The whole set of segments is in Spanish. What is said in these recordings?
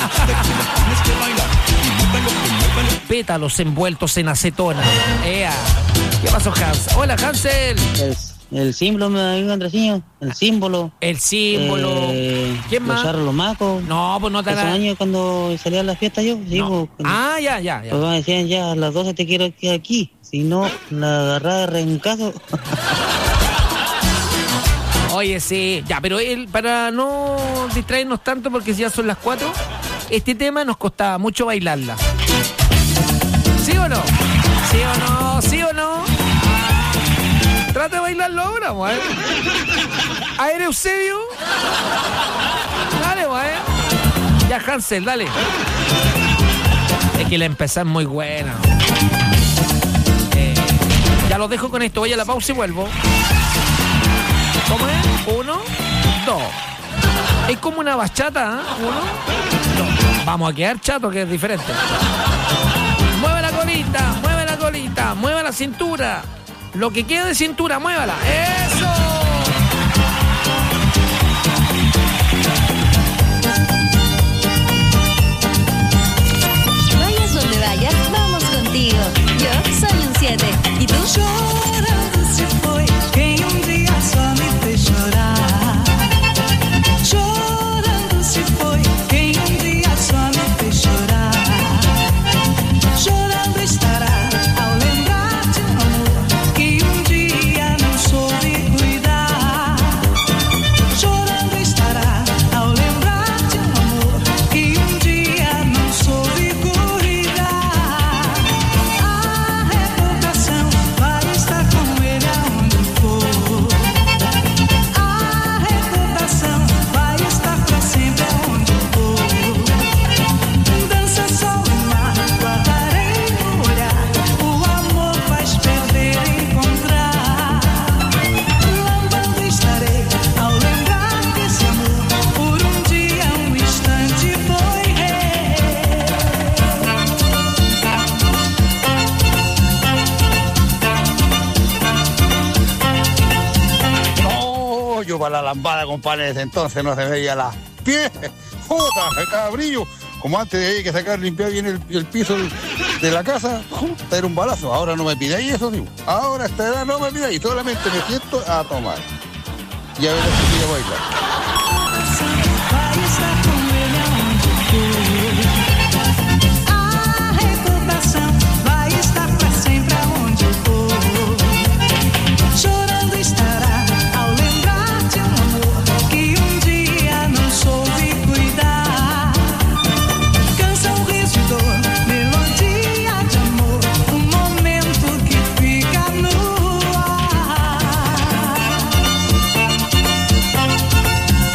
Pétalos envueltos en acetona. ¡Ea! ¿Qué pasó, Hans? Hola, Hansel. El símbolo, me amigo Andresiño. El símbolo. El símbolo. ¿Quién más? Los charros, los macos. No, pues no te hace años cuando salía a la fiesta yo. Sí, no. Pues, ya. Pues me decían, ya, a las 12 te quiero aquí. Si no, la agarrada de rencazo. Oye, sí. Ya, pero para no distraernos tanto, porque ya son las 4, este tema nos costaba mucho bailarla. ¿Sí o no? ¿Sí o no? ¿Sí o no? Trata de bailarlo ahora, güey. A ver, Eusebio. Dale, güey. Ya, Hansel, dale. Es que la empezada es muy buena. Ya los dejo con esto. Voy a la pausa y vuelvo. ¿Cómo es? 1, 2. Es como una bachata, ¿eh? 1, 2. Vamos a quedar chato, que es diferente. Mueve la colita, mueve la cintura. Lo que quede de cintura, muévala. ¡Eso! Vayas donde vayas, vamos contigo. Yo soy un 7. ¿Y tú? Chorando se foi quem dia só me fez chorar. Chorando se foi quem dia só me fez chorar. Chorando estará ao lembrar de amor que dia não soube cuidar. Chorando estará ao lembrar de amor que dia não soube cuidar. A recordação vai estar com ele aonde for. A recordação vai estar pra sempre aonde for. Dança sol e mar, guardarei no olhar. O amor faz perder e encontrar. Lambando estarei ao lembrar desse amor. Por dia, instante foi rei. No, yo para la lambada, compadre, desde entonces no se veía las pies. ¡Jota! Sacaba brillo. Como antes de ahí que sacar, limpiar bien el piso de la casa, era un balazo. Ahora no me pidáis eso, digo. Ahora a esta edad no me pidáis, solamente me siento a tomar. Y a ver si quiero bailar. Vai estar com ele aonde for. A recordação vai estar pra sempre aonde for. Chorando estará ao lembrar de amor que dia não soube cuidar. Canção, riso e dor, melodia de amor, momento que fica no ar.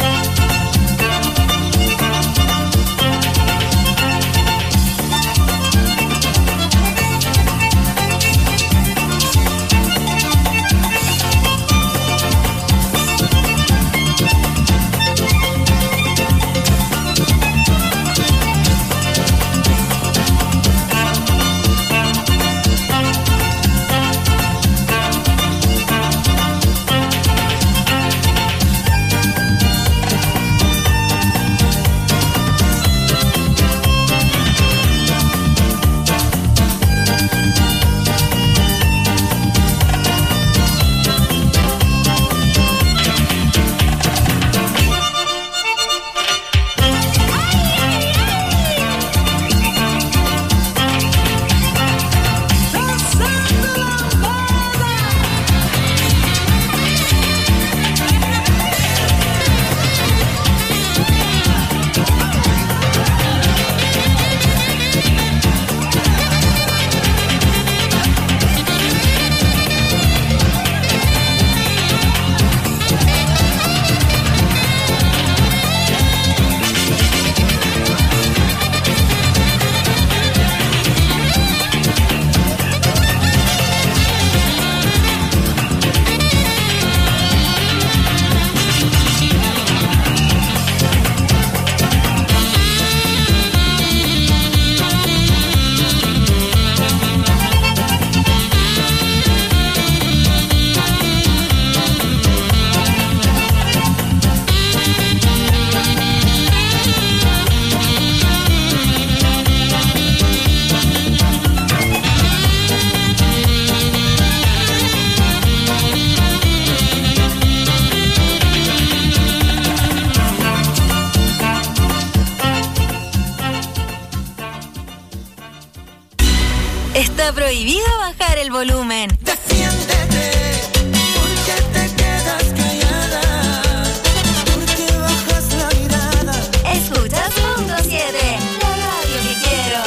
Está prohibido bajar el volumen. Defiéndete, porque te quedas callada, porque bajas la mirada. Escuchas Punto 7, la radio que quiero.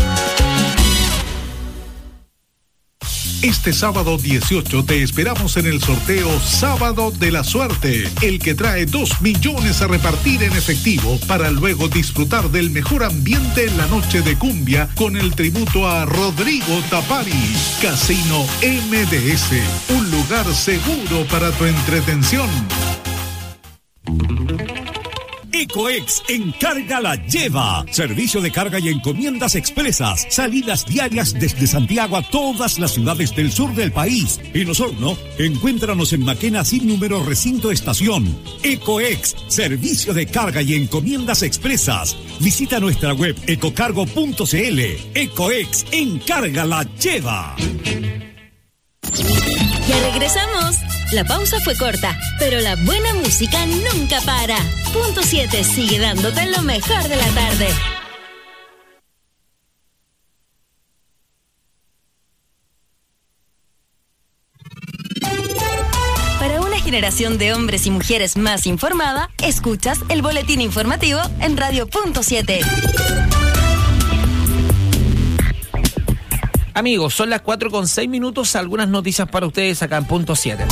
Este sábado 18 te esperamos en el sorteo Sábado de la Suerte, el que trae 2 millones a repartir en efectivo para luego disfrutar del mejor ambiente en la noche de cumbia con el tributo a Rodrigo Tapari. Casino MDS, un lugar seguro para tu entretención. Ecoex Encarga la Lleva. Servicio de carga y encomiendas expresas. Salidas diarias desde Santiago a todas las ciudades del sur del país. En Osorno, encuéntranos en Maquena sin número recinto estación. Ecoex, servicio de carga y encomiendas expresas. Visita nuestra web ecocargo.cl. Ecoex Encarga la Lleva. Ya regresamos. La pausa fue corta, pero la buena música nunca para. Punto 7 sigue dándote lo mejor de la tarde. Para una generación de hombres y mujeres más informada, escuchas el boletín informativo en Radio Punto 7. Amigos, son las 4:06. Algunas noticias para ustedes acá en Punto 7.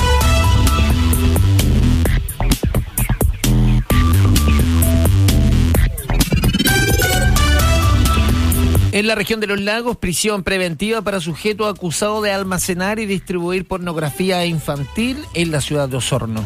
En la región de Los Lagos, prisión preventiva para sujeto acusado de almacenar y distribuir pornografía infantil en la ciudad de Osorno.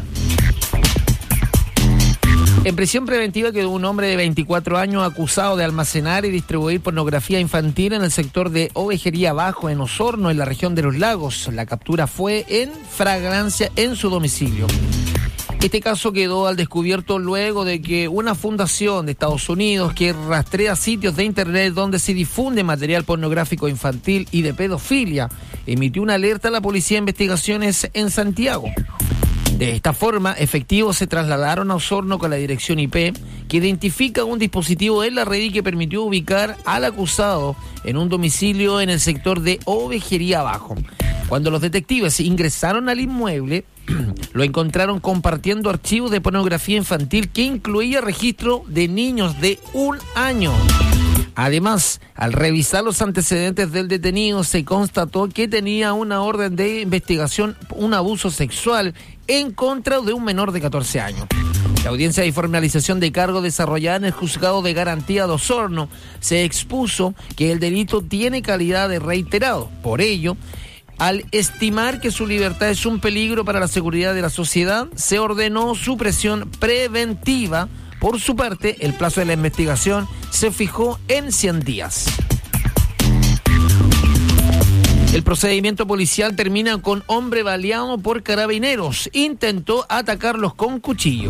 En prisión preventiva quedó un hombre de 24 años acusado de almacenar y distribuir pornografía infantil en el sector de Ovejería Bajo, en Osorno, en la región de Los Lagos. La captura fue en flagrancia en su domicilio. Este caso quedó al descubierto luego de que una fundación de Estados Unidos que rastrea sitios de internet donde se difunde material pornográfico infantil y de pedofilia emitió una alerta a la Policía de Investigaciones en Santiago. De esta forma, efectivos se trasladaron a Osorno con la dirección IP, que identifica un dispositivo en la red y que permitió ubicar al acusado en un domicilio en el sector de Ovejería Bajo. Cuando los detectives ingresaron al inmueble, lo encontraron compartiendo archivos de pornografía infantil que incluía registro de niños de 1 año. Además, al revisar los antecedentes del detenido, se constató que tenía una orden de investigación, un abuso sexual en contra de un menor de 14 años. La audiencia de formalización de cargo desarrollada en el Juzgado de Garantía de Osorno se expuso que el delito tiene calidad de reiterado. Por ello, al estimar que su libertad es un peligro para la seguridad de la sociedad, se ordenó su prisión preventiva. Por su parte, el plazo de la investigación se fijó en 100 días. El procedimiento policial termina con hombre baleado por carabineros. Intentó atacarlos con cuchillo.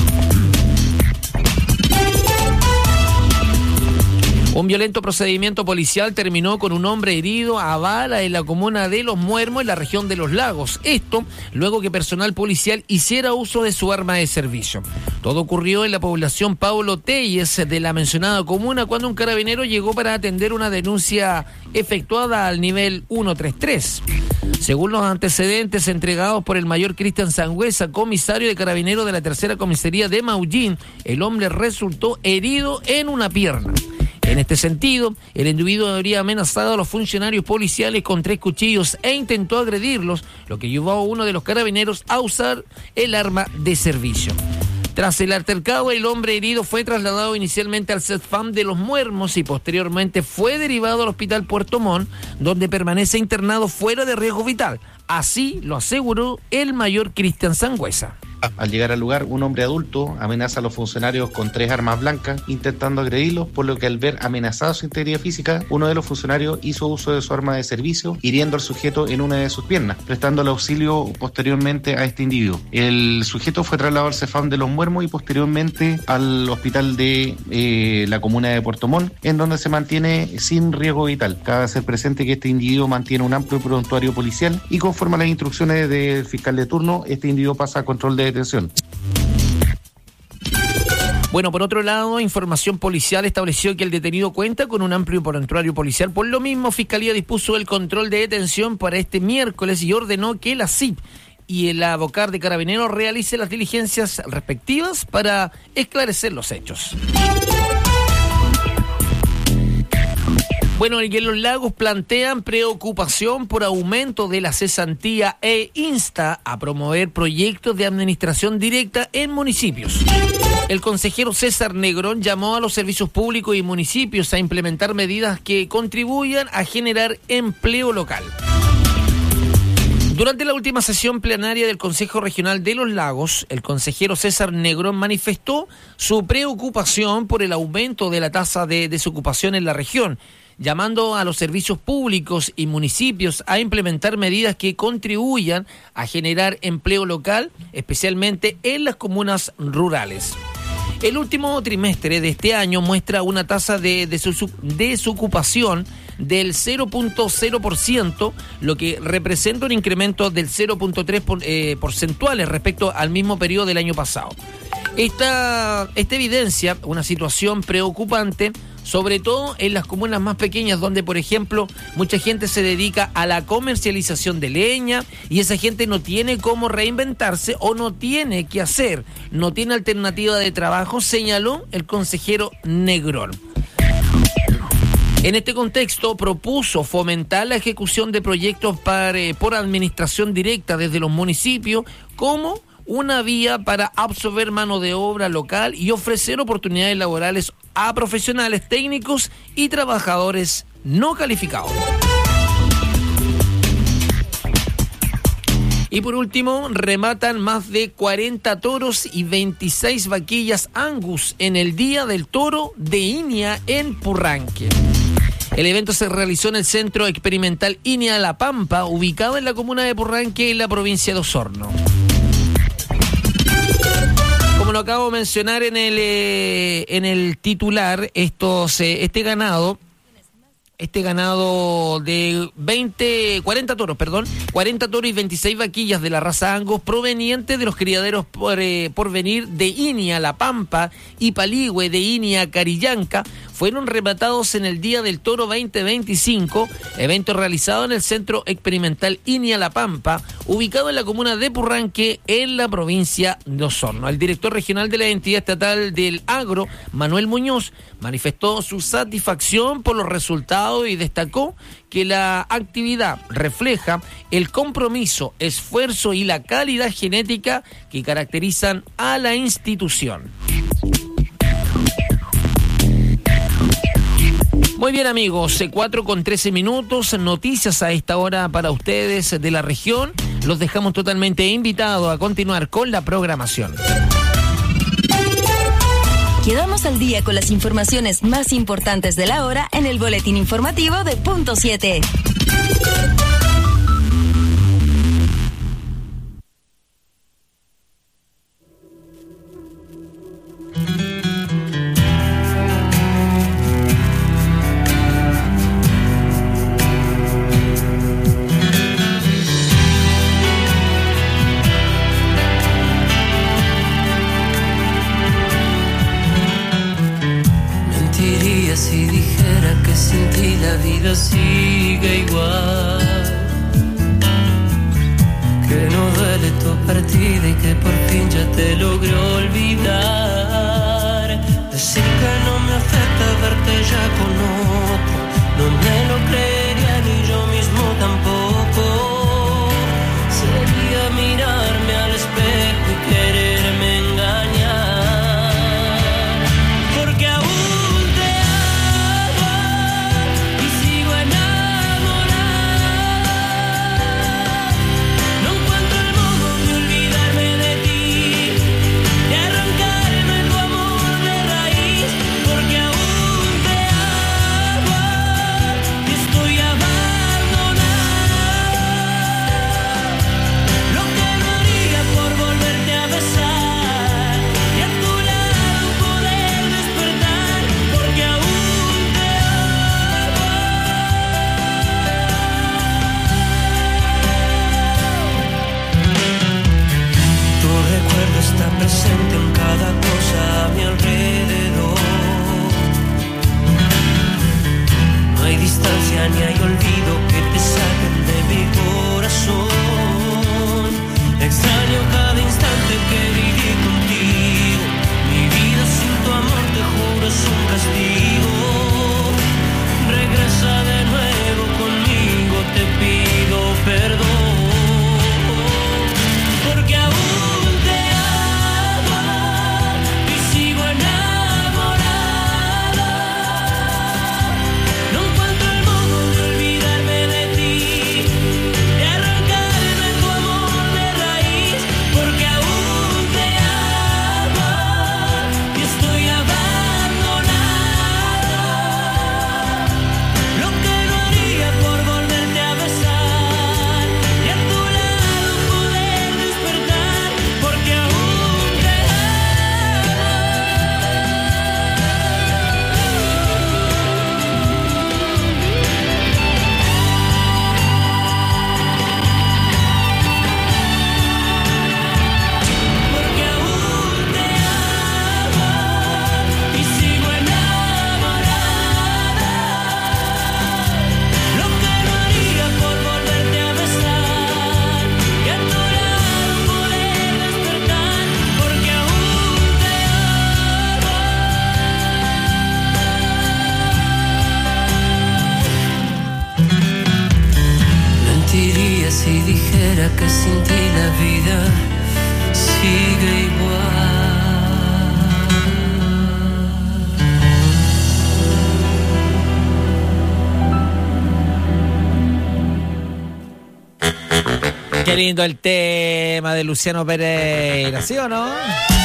Un violento procedimiento policial terminó con un hombre herido a bala en la comuna de Los Muermos, en la región de Los Lagos. Esto luego que personal policial hiciera uso de su arma de servicio. Todo ocurrió en la población Pablo Telles de la mencionada comuna cuando un carabinero llegó para atender una denuncia efectuada al nivel 133. Según los antecedentes entregados por el mayor Cristian Sangüesa, comisario de carabineros de la tercera comisaría de Maullín, el hombre resultó herido en una pierna. En este sentido, el individuo habría amenazado a los funcionarios policiales con 3 cuchillos e intentó agredirlos, lo que llevó a uno de los carabineros a usar el arma de servicio. Tras el altercado, el hombre herido fue trasladado inicialmente al CESFAM de Los Muermos y posteriormente fue derivado al Hospital Puerto Montt, donde permanece internado fuera de riesgo vital. Así lo aseguró el mayor Cristian Sangüesa. Al llegar al lugar, un hombre adulto amenaza a los funcionarios con 3 armas blancas, intentando agredirlos, por lo que al ver amenazada su integridad física, uno de los funcionarios hizo uso de su arma de servicio, hiriendo al sujeto en una de sus piernas, prestándole auxilio posteriormente a este individuo. El sujeto fue trasladado al CEFAM de Los Muermos y posteriormente al hospital de la comuna de Puerto Montt, en donde se mantiene sin riesgo vital. Cabe hacer presente que este individuo mantiene un amplio prontuario policial y conforme a las instrucciones del fiscal de turno, este individuo pasa a control de detención. Bueno, por otro lado, información policial estableció que el detenido cuenta con un amplio prontuario policial. Por lo mismo, Fiscalía dispuso el control de detención para este miércoles y ordenó que la CIP y el Abocar de Carabineros realice las diligencias respectivas para esclarecer los hechos. Bueno, y en Los Lagos plantean preocupación por aumento de la cesantía e insta a promover proyectos de administración directa en municipios. El consejero César Negrón llamó a los servicios públicos y municipios a implementar medidas que contribuyan a generar empleo local. Durante la última sesión plenaria del Consejo Regional de Los Lagos, el consejero César Negrón manifestó su preocupación por el aumento de la tasa de desocupación en la región, llamando a los servicios públicos y municipios a implementar medidas que contribuyan a generar empleo local, especialmente en las comunas rurales. El último trimestre de este año muestra una tasa de desocupación del 0.0%, lo que representa un incremento del 0.3 porcentuales respecto al mismo periodo del año pasado. Esta evidencia una situación preocupante, sobre todo en las comunas más pequeñas, donde, por ejemplo, mucha gente se dedica a la comercialización de leña y esa gente no tiene cómo reinventarse o no tiene qué hacer, no tiene alternativa de trabajo, señaló el consejero Negrón. En este contexto, propuso fomentar la ejecución de proyectos por administración directa desde los municipios como una vía para absorber mano de obra local y ofrecer oportunidades laborales a profesionales técnicos y trabajadores no calificados. Y por último, rematan más de 40 toros y 26 vaquillas Angus en el Día del Toro de Inia en Purranque. El evento se realizó en el Centro Experimental Inia La Pampa, ubicado en la comuna de Purranque, en la provincia de Osorno. Como lo acabo de mencionar en el titular, este ganado de 40 toros y 26 vaquillas de la raza Angus provenientes de los criaderos Porvenir de Inia La Pampa y Paligüe de Inia Carillanca fueron rematados en el Día del Toro 2025, evento realizado en el Centro Experimental Inia La Pampa, ubicado en la comuna de Purranque, en la provincia de Osorno. El director regional de la entidad estatal del agro, Manuel Muñoz, manifestó su satisfacción por los resultados y destacó que la actividad refleja el compromiso, esfuerzo y la calidad genética que caracterizan a la institución. Muy bien, amigos, 4:13, noticias a esta hora para ustedes de la región. Los dejamos totalmente invitados a continuar con la programación. Quedamos al día con las informaciones más importantes de la hora en el boletín informativo de Punto 7. Si dijera que sin ti la vida sigue igual, que no duele tu partida y que por fin ya te logré olvidar, decir que no me afecta verte ya con otro, no me lo creería ni yo mismo tampoco, sería mirarme al espejo y quererme engañar, porque aún Porque aún extraña y olvido que te saquen de mi corazón. Extraño cada instante que viví contigo. Mi vida sin tu amor, te juro, es un castigo. Regresa de nuevo conmigo, te pido perdón. Porque aún te amo y sigo enamorada. No encuentro el modo de olvidarme de ti, de arrancarme tu amor de raíz. Porque aún te amo y estoy abandonada. Lo que no haría por volverte a besar y a tu lado poder despertar. Porque aún te y sigo enamorada. Lo que no haría por volverte a besar y a tu lado poder despertar. Porque aún te mentiría si dijera que sin ti la vida sigue igual. Qué lindo el tema de Luciano Pereira, ¿sí o no?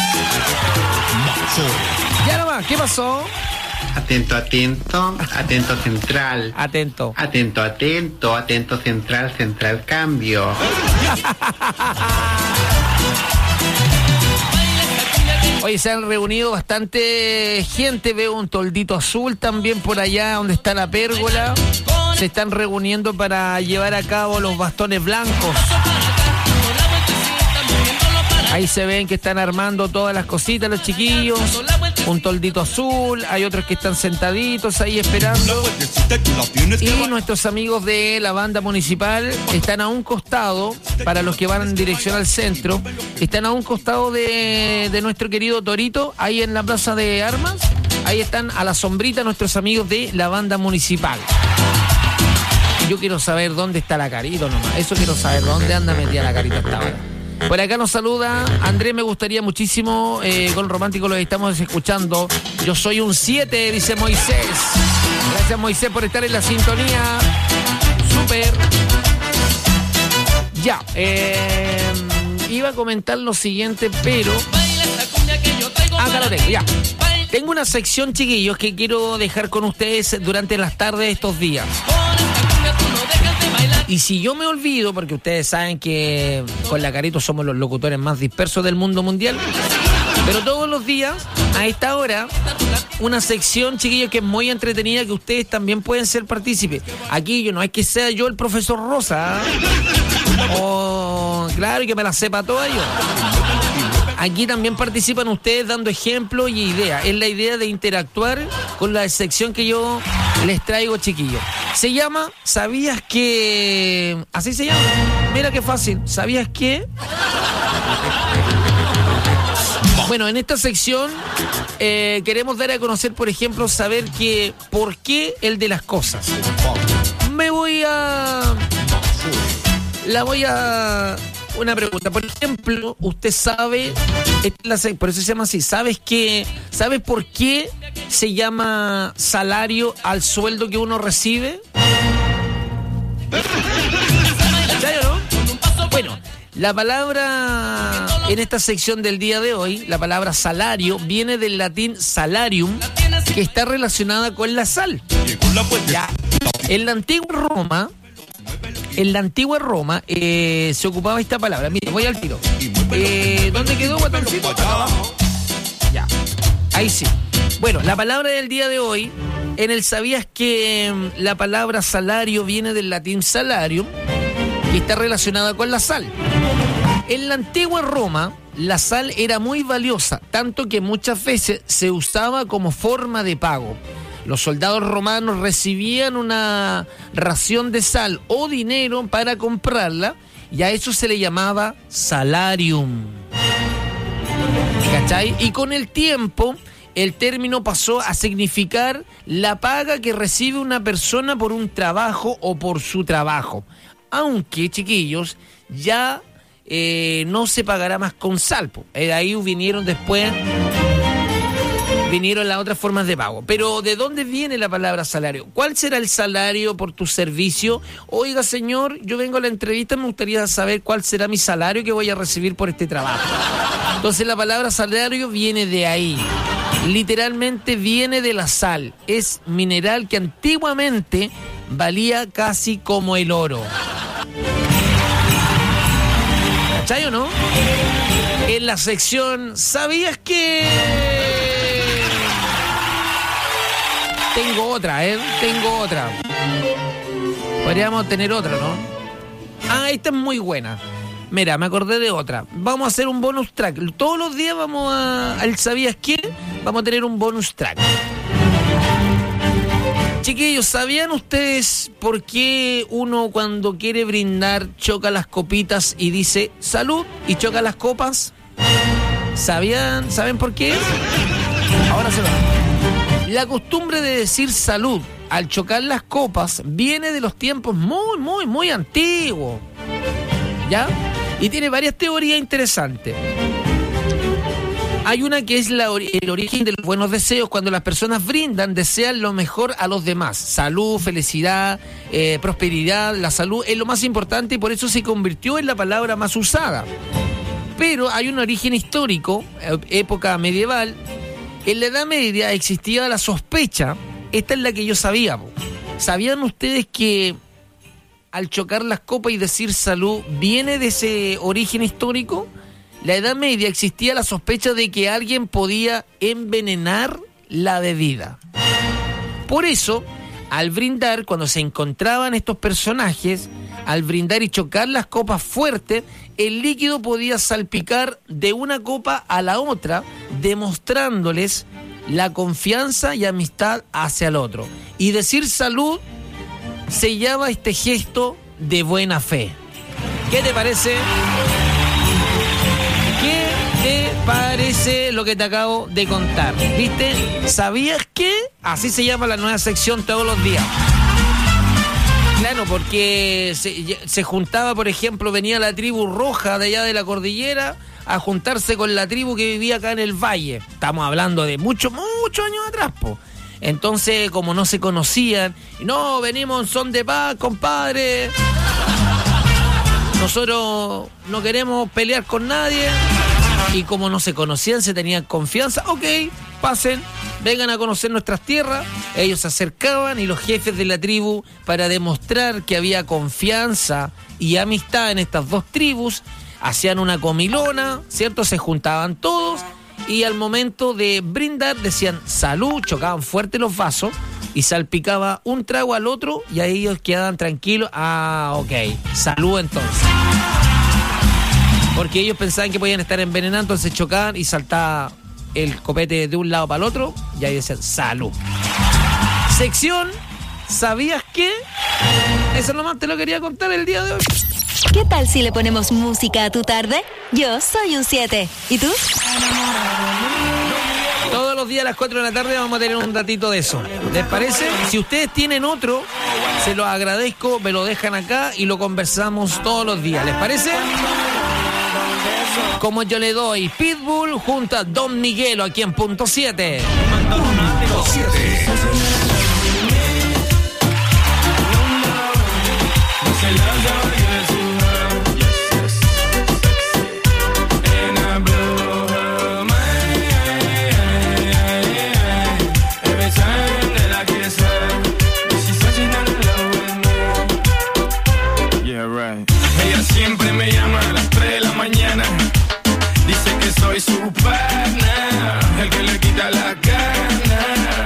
Ya nomás, ¿qué pasó? Atento, atento, atento central. Atento. Atento, atento, atento central, central cambio. Oye, se han reunido bastante gente, veo un toldito azul también por allá donde está la pérgola. Se están reuniendo para llevar a cabo los bastones blancos. Ahí se ven que están armando todas las cositas los chiquillos. Un toldito azul, hay otros que están sentaditos ahí esperando. Y nuestros amigos de la banda municipal están a un costado, para los que van en dirección al centro, están a un costado de nuestro querido Torito, ahí en la plaza de armas. Ahí están a la sombrita nuestros amigos de la banda municipal. Yo quiero saber dónde está la Carito nomás. Eso quiero saber, dónde anda metida la Carito hasta ahora. Por acá nos saluda Andrés, me gustaría muchísimo, con Romántico los estamos escuchando. Yo soy un 7, dice Moisés. Gracias, Moisés, por estar en la sintonía. Súper. Ya, iba a comentar lo siguiente, pero... Acá lo tengo, ya. Tengo una sección, chiquillos, que quiero dejar con ustedes durante las tardes de estos días. Y si yo me olvido, porque ustedes saben que con la Carito somos los locutores más dispersos del mundo mundial, pero todos los días, a esta hora, una sección, chiquillos, que es muy entretenida, que ustedes también pueden ser partícipes. Aquí yo no es que sea yo el profesor Rosa, o claro, y que me la sepa toda yo. Aquí también participan ustedes dando ejemplos y ideas. Es la idea de interactuar con la sección que yo les traigo, chiquillos. Se llama ¿Sabías que...? Así se llama. Mira qué fácil. ¿Sabías que...? Bueno, en esta sección queremos dar a conocer, por ejemplo, saber que ¿por qué el de las cosas? Una pregunta, por ejemplo, usted sabe, por eso se llama así, ¿sabes por qué se llama salario al sueldo que uno recibe? ¿Sabe o no? Bueno, la palabra en esta sección del día de hoy, la palabra salario, viene del latín salarium, que está relacionada con la sal. Ya. En la antigua Roma se ocupaba esta palabra. Mira, voy al tiro. ¿Dónde quedó, guatoncito? Ya, ahí sí. Bueno, la palabra del día de hoy, en el ¿sabías que la palabra salario viene del latín salarium, que está relacionada con la sal? En la antigua Roma, la sal era muy valiosa, tanto que muchas veces se usaba como forma de pago. Los soldados romanos recibían una ración de sal o dinero para comprarla y a eso se le llamaba salarium. ¿Cachai? Y con el tiempo el término pasó a significar la paga que recibe una persona por un trabajo o por su trabajo. Aunque, chiquillos, ya no se pagará más con sal. De ahí vinieron las otras formas de pago. Pero ¿de dónde viene la palabra salario? ¿Cuál será el salario por tu servicio? Oiga, señor, yo vengo a la entrevista, me gustaría saber cuál será mi salario que voy a recibir por este trabajo. Entonces la palabra salario viene de ahí. Literalmente viene de la sal. Es mineral que antiguamente valía casi como el oro. ¿Cachai o no? En la sección ¿sabías que...? Tengo otra. Podríamos tener otra, ¿no? Ah, esta es muy buena. Mira, me acordé de otra. Vamos a hacer un bonus track. Todos los días vamos al ¿sabías qué? Vamos a tener un bonus track. Chiquillos, ¿sabían ustedes por qué uno cuando quiere brindar choca las copitas y dice salud y choca las copas? ¿Saben por qué? Ahora se va. La costumbre de decir salud al chocar las copas viene de los tiempos muy antiguos. ¿Ya? Y tiene varias teorías interesantes. Hay una que es el origen de los buenos deseos. Cuando las personas brindan, desean lo mejor a los demás. Salud, felicidad, prosperidad. La salud es lo más importante y por eso se convirtió en la palabra más usada. Pero hay un origen histórico, época medieval. En la Edad Media existía la sospecha. Esta es la que yo sabía. ¿Sabían ustedes que al chocar las copas y decir salud viene de ese origen histórico? La Edad Media existía la sospecha de que alguien podía envenenar la bebida. Por eso, al brindar, cuando se encontraban estos personajes, al brindar y chocar las copas fuerte, el líquido podía salpicar de una copa a la otra, demostrándoles la confianza y amistad hacia el otro. Y decir salud sellaba este gesto de buena fe. ¿Qué te parece? ¿Qué te parece lo que te acabo de contar? ¿Viste? ¿Sabías que? Así se llama la nueva sección todos los días. Claro, porque se juntaba, por ejemplo, venía la tribu roja de allá de la cordillera a juntarse con la tribu que vivía acá en el valle. Estamos hablando de muchos años atrás, po. Entonces, como no se conocían, no, venimos en son de paz, compadre. Nosotros no queremos pelear con nadie. Y como no se conocían, se tenían confianza. Ok, pasen, vengan a conocer nuestras tierras. Ellos se acercaban y los jefes de la tribu, para demostrar que había confianza y amistad en estas dos tribus, hacían una comilona, ¿cierto? Se juntaban todos y al momento de brindar decían salud, chocaban fuerte los vasos y salpicaba un trago al otro y ahí ellos quedaban tranquilos. Ah, ok, salud entonces. Porque ellos pensaban que podían estar envenenando, entonces chocaban y saltaba el copete de un lado para el otro y ahí decían salud. Sección ¿sabías qué? Eso nomás te lo quería contar el día de hoy. ¿Qué tal si le ponemos música a tu tarde? Yo soy un 7. ¿Y tú? Todos los días a las 4 de la tarde vamos a tener un datito de eso. ¿Les parece? Si ustedes tienen otro, se los agradezco, me lo dejan acá y lo conversamos todos los días. ¿Les parece? Como yo le doy Pitbull junto a Don Miguelo aquí en Punto 7. Punto 7. Ella siempre me llama a las 3 de la mañana. Dice que soy su pana, el que le quita la gana.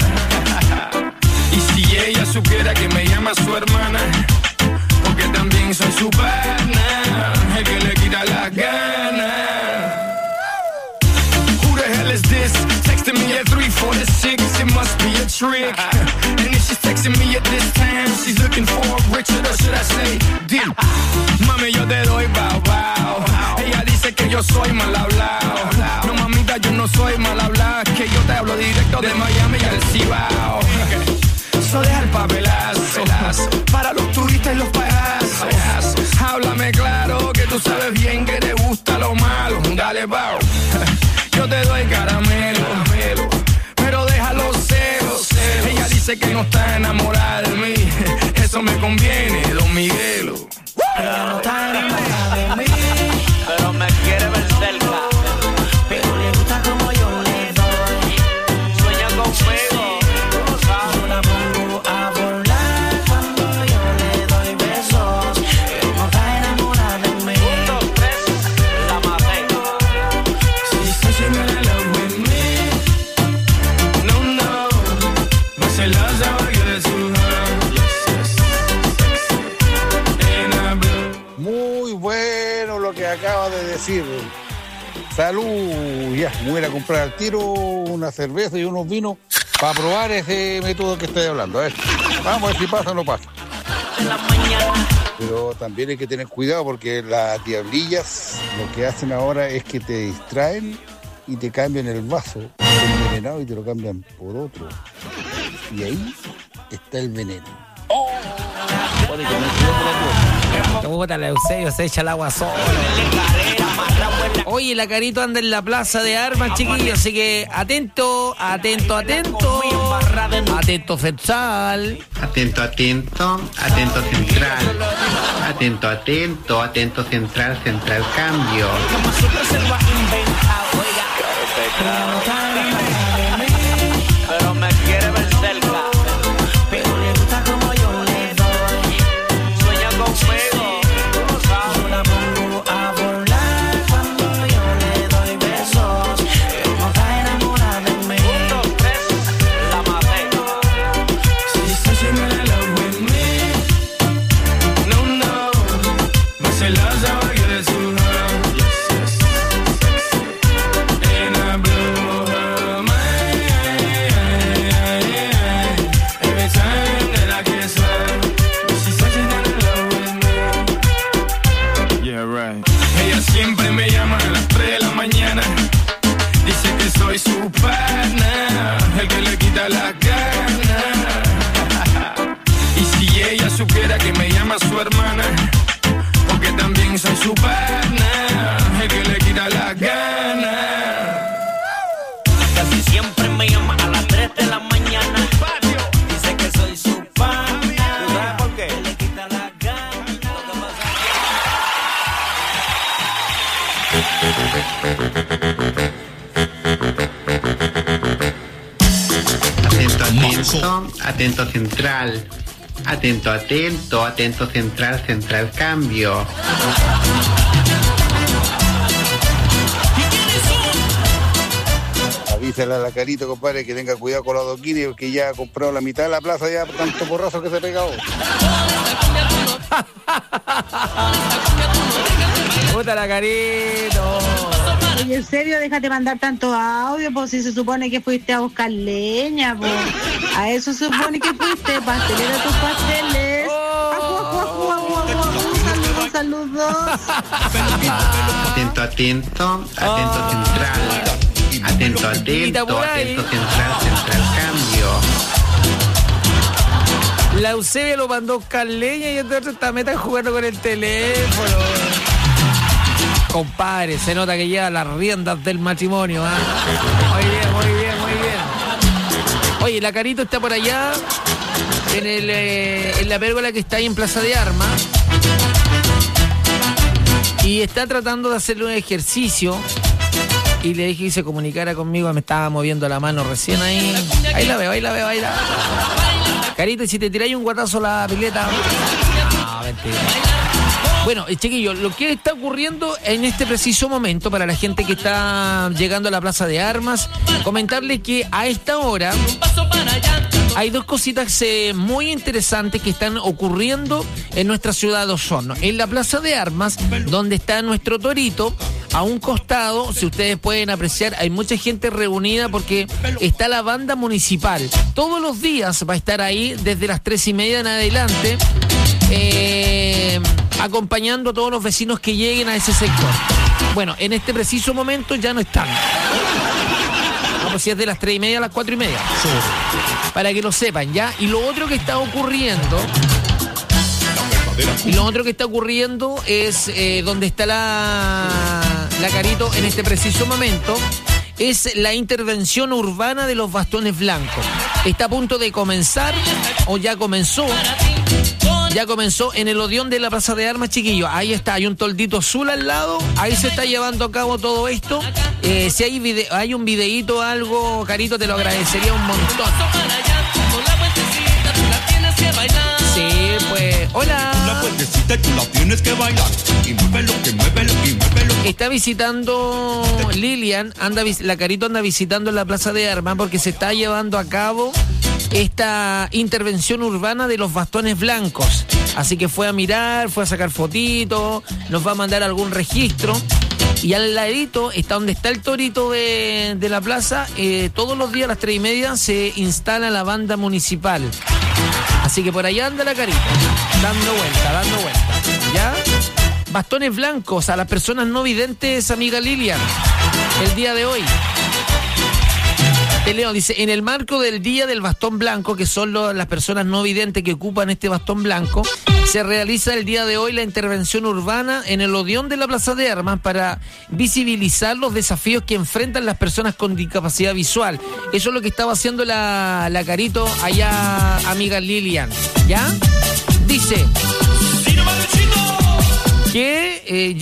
Y si ella supiera que me llama su hermana, porque también soy su pana, el que le quita la gana. Jura the hell is this? Texting me at 3:46, it must be a trick. And if she's texting me at this time, she's looking for Richard, or should I say, Dick? Mami, yo te doy bow bow. Ella dice que yo soy mal hablado. No, mamita, yo no soy mal hablado. Que yo te hablo directo de Miami y al Cibao. So deja el papelazo para los turistas y los payasos. Háblame claro que tú sabes bien que te gusta lo malo. Dale, bow. Yo te doy caramelo, pero deja los celos. Ella dice que no está enamorada de mí. Eso me conviene, Don Miguelo. Ella no está enamorada de mí, pero me quiere ver cerca. Pero le gusta como yo le doy. Sueña conmigo. Yo la pongo a volar cuando yo le doy besos. Ella no está enamorada de mí. 1, 2, 3, la maté. She's such in love with me. No, but she loves how I get to her. Muy bueno lo que acaba de decir. Salud. Ya, me voy a ir a comprar al tiro una cerveza y unos vinos para probar ese método que estoy hablando. A ver, vamos a ver si pasa o no pasa. Pero también hay que tener cuidado porque las diablillas lo que hacen ahora es que te distraen y te cambian el vaso envenenado y te lo cambian por otro. Y ahí está el veneno. Puta, la Eusebio se echa el agua sola. Oye, la Carito anda en la plaza de armas, chiquillos, así que atento. Atento central. Atento central, central cambio. Pero me quiere ver cerca. Pero le gusta como yo le doy. Sueña conmigo. Yo la pongo a volar cuando yo le doy besos. Ella no está enamorada de mí. 1, 2, 3, la maté. She's such in love with me. No, but she loves how I get to her. And I blow her mind every time that I kiss her. She's such in love with me. Yeah, right. Ella siempre me llama a las 3 de la mañana. Dice que soy su partner, el que le quita la gana. Y si ella supiera que me llama su hermana, porque también soy su partner, el que le quita la gana. Casi siempre me llama a las 3 de la mañana. Dice que soy su fan. ¿Tú sabes por qué? Le quita la gana. Atento central. Atento central, central cambio. Avísale a la Carito, compadre, que tenga cuidado con los adoquines, porque ya ha comprado la mitad de la plaza ya por tanto porrazo que se ha pegado. Puta, la Carito. Oye, en serio, déjate mandar tanto audio, pues si se supone que fuiste a buscar leña, pues. A eso se supone que fuiste, pastelero tus pasteles. Saludos. Atento central. Atento central, central cambio. La Eusebia lo mandó buscar leña y entonces esta meta jugando con el teléfono. Compadre, se nota que lleva las riendas del matrimonio, ¿eh? Muy bien. Oye, la Carito está por allá en la pérgola que está ahí en Plaza de Armas y está tratando de hacerle un ejercicio y le dije que se comunicara conmigo, me estaba moviendo la mano recién ahí. Ahí la veo. Carito, ¿y si te tiráis un guatazo a la pileta? No, mentira. Bueno, chiquillos, lo que está ocurriendo en este preciso momento para la gente que está llegando a la Plaza de Armas, comentarles que a esta hora hay dos cositas muy interesantes que están ocurriendo en nuestra ciudad de Osorno. En la Plaza de Armas, donde está nuestro torito, a un costado, si ustedes pueden apreciar, hay mucha gente reunida porque está la banda municipal. Todos los días va a estar ahí desde las 3:30 en adelante, acompañando a todos los vecinos que lleguen a ese sector. Bueno, en este preciso momento ya no están. Vamos, si es de las 3:30 a las 4:30. Sí. Para que lo sepan, ¿ya? Y lo otro que está ocurriendo... es donde está la Carito en este preciso momento, es la intervención urbana de los bastones blancos. Está a punto de comenzar, o ya comenzó en el Odeón de la Plaza de Armas, chiquillos. Ahí está, hay un toldito azul al lado, ahí se está llevando a cabo todo esto. Si hay un videíto o algo, Carito, te lo agradecería un montón. Sí, pues, hola. La puertecita tú la tienes que bailar. Y muévelo, que muévelo, y muévelo. Está visitando Lilian, la Carito anda visitando la Plaza de Armas porque se está llevando a cabo esta intervención urbana de los bastones blancos. Así que fue a mirar, fue a sacar fotitos, nos va a mandar algún registro. Y al ladito está donde está el torito de la plaza. Todos los días a las 3:30 se instala la banda municipal. Así que por allá anda la Carita, dando vuelta, ¿ya? Bastones blancos a las personas no videntes, amiga Lilian, el día de hoy. Te leo, dice, en el marco del Día del Bastón Blanco, que son las personas no videntes que ocupan este bastón blanco, se realiza el día de hoy la intervención urbana en el Odeón de la Plaza de Armas para visibilizar los desafíos que enfrentan las personas con discapacidad visual. Eso es lo que estaba haciendo la Carito allá, amiga Lilian, ¿ya? Dice que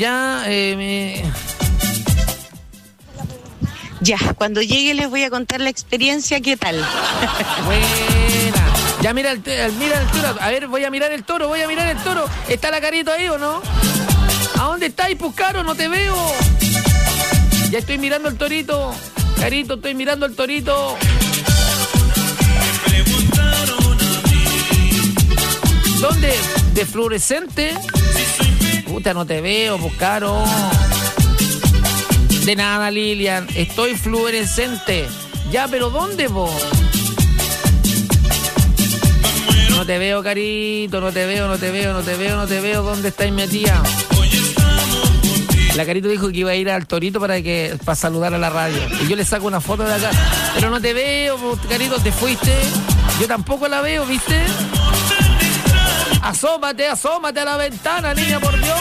Ya, cuando llegue les voy a contar la experiencia, ¿qué tal? Buena. Ya mira el toro. A ver, voy a mirar el toro. ¿Está la Carito ahí o no? ¿A dónde estáis, Puscaro? No te veo. Ya estoy mirando el torito. Carito, estoy mirando el torito. ¿Dónde? ¿De fluorescente? Puta, no te veo, Puscaro. De nada, Lilian, estoy fluorescente. Ya, pero ¿dónde vos? No te veo, Carito, no te veo. ¿Dónde estáis metida? La Carito dijo que iba a ir al torito para saludar a la radio. Y yo le saco una foto de acá. Pero no te veo, Carito, te fuiste. Yo tampoco la veo, ¿viste? Asómate a la ventana, niña, por Dios.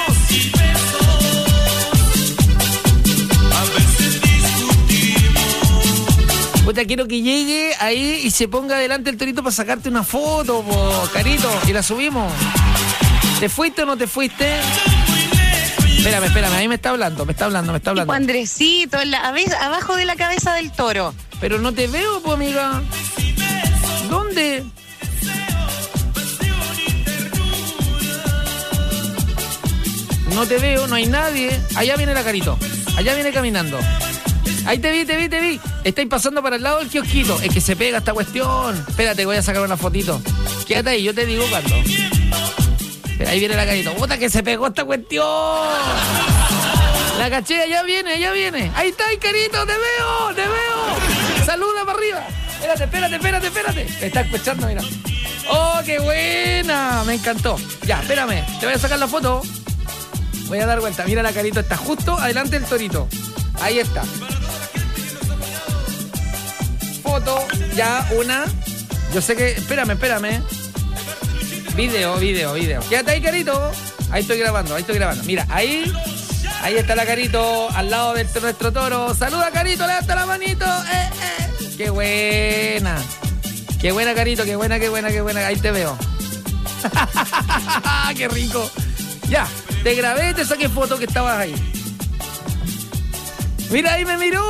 Puta, quiero que llegue ahí y se ponga delante el torito para sacarte una foto, Carito, y la subimos. ¿Te fuiste o no te fuiste? Espérame, ahí me está hablando. Tipo Andresito, abajo de la cabeza del toro. Pero no te veo, amiga. ¿Dónde? No te veo, no hay nadie. Allá viene la Carito, allá viene caminando. Ahí te vi. Estáis pasando para el lado del kiosquito. Es que se pega esta cuestión. Espérate, voy a sacar una fotito. Quédate ahí, yo te digo cuándo. Ahí viene la Carito. ¡Puta, que se pegó esta cuestión! La caché, allá viene. Ahí está, Carito, te veo. Saluda para arriba. Espérate. Me está escuchando, mira. ¡Oh, qué buena! Me encantó. Ya, espérame, te voy a sacar la foto. Voy a dar vuelta. Mira, la Carito está justo adelante del torito. Ahí está. Foto, ya, una. Yo sé que... Espérame. Video. Quédate ahí, Carito. Ahí estoy grabando. Mira, ahí está la Carito, al lado de nuestro toro. Saluda, Carito, levanta la manito. Qué buena. Qué buena, Carito, qué buena. Ahí te veo. Qué rico. Ya, te grabé, te saqué foto que estabas ahí. Mira, ahí me miró.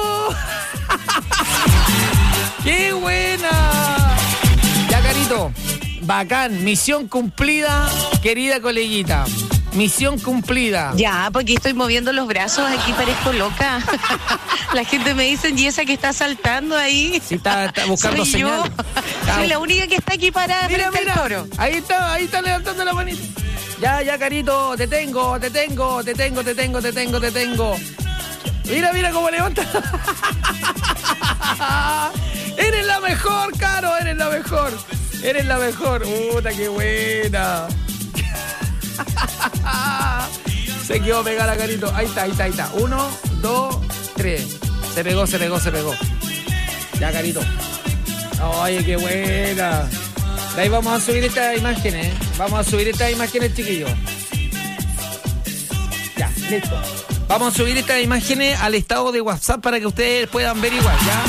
¡Qué buena! Ya, Carito, bacán, misión cumplida, querida coleguita. Misión cumplida. Ya, porque estoy moviendo los brazos, aquí parezco loca. La gente me dice, ¿y esa que está saltando ahí? Sí, está buscando soy señal. Yo. Soy la única que está aquí parada frente al toro. Ahí está levantando la manita. Ya, Carito, te tengo. Mira cómo levanta. Eres la mejor, Caro, eres la mejor. Eres la mejor. Puta, qué buena. Se quedó pegada, Carito. Ahí está. 1, 2, 3. Se pegó. Ya, Carito. Oye, qué buena. De ahí vamos a subir estas imágenes. Chiquillos. Ya, listo. Vamos a subir estas imágenes al estado de WhatsApp para que ustedes puedan ver igual, ¿ya?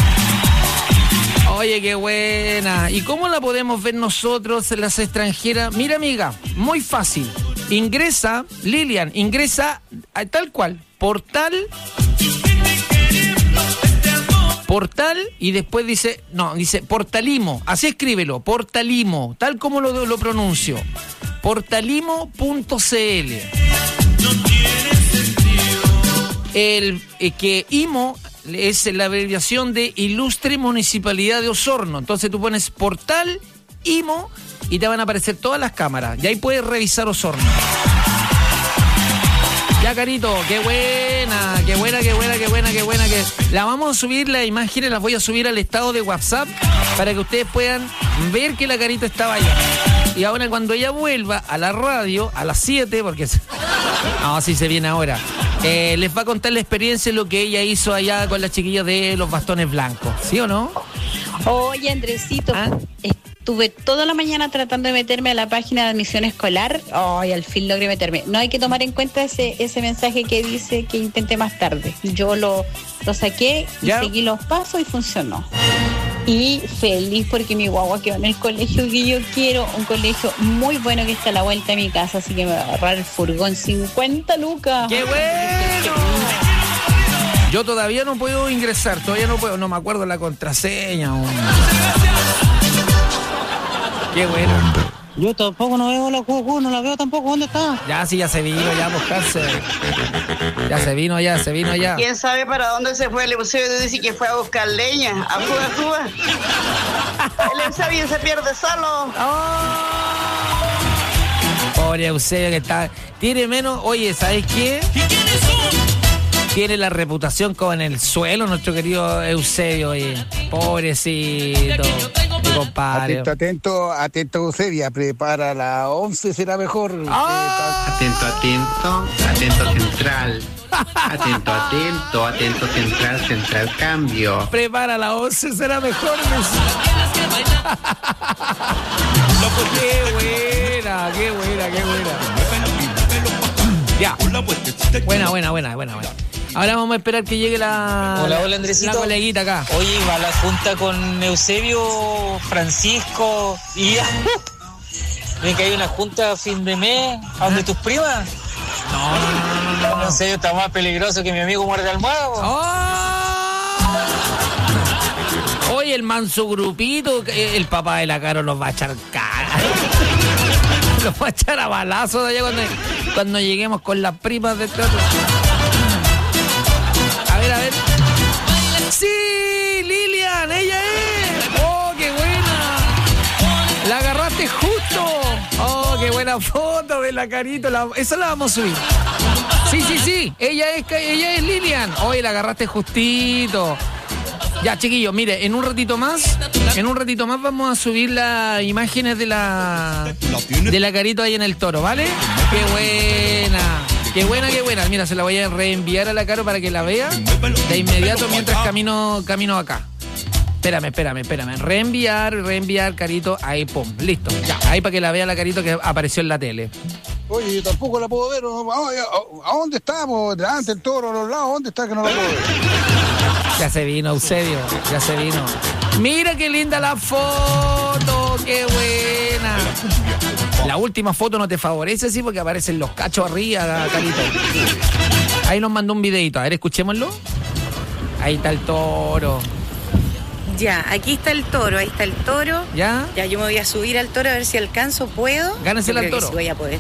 Oye, qué buena. ¿Y cómo la podemos ver nosotros, las extranjeras? Mira, amiga, muy fácil. Ingresa, Lilian, tal cual, portal y después dice Portalimo, así escríbelo, Portalimo, tal como lo pronuncio, portalimo.cl. Que IMO es la abreviación de Ilustre Municipalidad de Osorno. Entonces tú pones portal IMO y te van a aparecer todas las cámaras. Y ahí puedes revisar Osorno. Ya, Carito, qué buena. Que la vamos a subir, las imágenes las voy a subir al estado de WhatsApp para que ustedes puedan ver que la Carito estaba allá. Y ahora cuando ella vuelva a la radio, a las 7, porque... No, sí se viene ahora. Les va a contar la experiencia de lo que ella hizo allá con las chiquillas de los bastones blancos. ¿Sí o no? Oye, Andresito, estuve toda la mañana tratando de meterme a la página de admisión escolar. Ay, al fin logré meterme. No hay que tomar en cuenta ese mensaje que dice que intente más tarde. Yo lo saqué y seguí los pasos y funcionó. Y feliz porque mi guagua quedó en el colegio que yo quiero, un colegio muy bueno que está a la vuelta de mi casa, así que me va a agarrar el furgón 50 lucas. ¡Qué bueno! Yo todavía no puedo ingresar, no me acuerdo la contraseña. ¡Qué bueno! Yo tampoco no veo la Cucu, no la veo tampoco. ¿Dónde está? Ya se vino ya a buscarse. Se vino ya. ¿Quién sabe para dónde se fue el Eusebio? Dice que fue a buscar leña. A Cuba. El Eusebio se pierde solo. Pobre Eusebio que está... Tiene menos... Oye, ¿sabes qué? Tiene la reputación como en el suelo nuestro querido Eusebio. Oye. Pobrecito. Mi compadre. Atento, Eusebia. Prepara la 11, será mejor. Atento central. Atento central cambio. Prepara la 11, será mejor. Qué buena. Ya. Buena. Ahora vamos a esperar que llegue Hola, Andresito. La coleguita acá. Oye, va a la junta con Eusebio, Francisco y... ¿Ven que hay una junta a fin de mes? ¿A donde tus primas? No. No sé, está más peligroso que mi amigo muerde almohada. Oye, el manso grupito, el papá de la Caro los va a echar cara. Los va a echar a balazos allá cuando lleguemos con las primas de teatro. A ver. ¡Sí! ¡Lilian! ¡Ella es! ¡Oh, qué buena! ¡La agarraste justo! ¡Oh, qué buena foto de la Carito! Esa la vamos a subir. Sí. Ella es Lilian. Oye, la agarraste justito. Ya, chiquillos, mire, en un ratito más vamos a subir las imágenes de la Carito ahí en el Toro, ¿vale? ¡Qué buena! Qué buena. Mira, se la voy a reenviar a la Caro para que la vea de inmediato mientras camino acá. Espérame. Reenviar, Carito. Ahí, pum, listo. Ya, ahí para que la vea la Carito que apareció en la tele. Oye, yo tampoco la puedo ver. ¿A dónde estamos? Delante el Toro, a los lados. ¿Dónde está que no la puedo ver? Ya se vino, Eusebio. Mira qué linda la foto. Qué buena. La última foto no te favorece, sí, porque aparecen los cachos arriba, Carito. Ahí nos mandó un videito. A ver, escuchémoslo. Ahí está el Toro. Ya, aquí está el Toro, ahí está el Toro. ¿Ya? Ya, yo me voy a subir al Toro a ver si alcanzo, ¿puedo? Gánasela al Toro. Sí voy a poder.